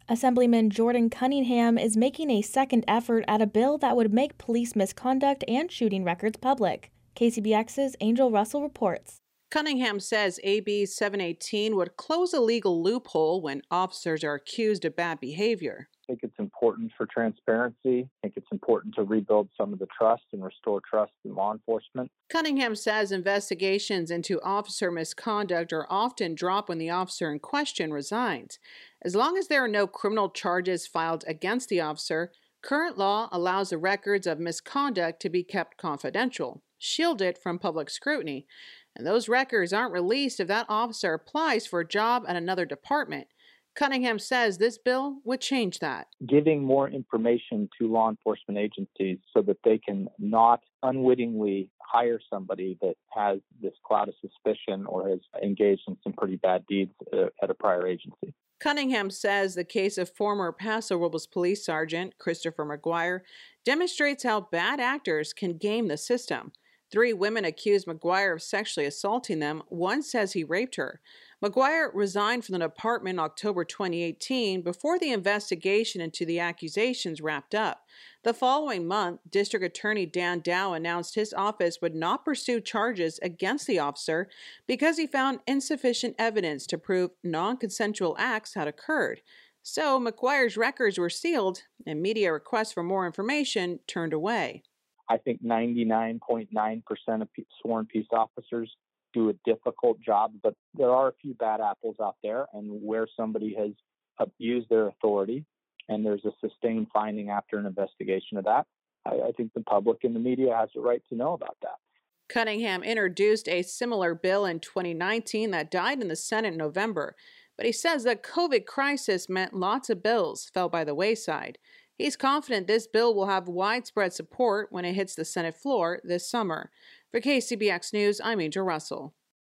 Assemblyman Jordan Cunningham is making a second effort at a bill that would make police misconduct and shooting records public. KCBX's Angel Russell reports. Cunningham says AB 718 would close a legal loophole when officers are accused of bad behavior. I think it's important for transparency. I think it's important to rebuild some of the trust and restore trust in law enforcement. Cunningham says investigations into officer misconduct are often dropped when the officer in question resigns. As long as there are no criminal charges filed against the officer, current law allows the records of misconduct to be kept confidential, shielded from public scrutiny. And those records aren't released if that officer applies for a job at another department. Cunningham says this bill would change that. Giving more information to law enforcement agencies so that they can not unwittingly hire somebody that has this cloud of suspicion or has engaged in some pretty bad deeds at a prior agency. Cunningham says the case of former Paso Robles police sergeant Christopher McGuire demonstrates how bad actors can game the system. 3 women accused McGuire of sexually assaulting them. One says he raped her. McGuire resigned from the department in October 2018 before the investigation into the accusations wrapped up. The following month, District Attorney Dan Dow announced his office would not pursue charges against the officer because he found insufficient evidence to prove non-consensual acts had occurred. So McGuire's records were sealed and media requests for more information turned away. I think 99.9% of sworn peace officers do a difficult job, but there are a few bad apples out there, and where somebody has abused their authority and there's a sustained finding after an investigation of that, I think the public and the media has a right to know about that. Cunningham introduced a similar bill in 2019 that died in the Senate in November, but he says the COVID crisis meant lots of bills fell by the wayside. He's confident this bill will have widespread support when it hits the Senate floor this summer. For KCBX News, I'm Angel Russell.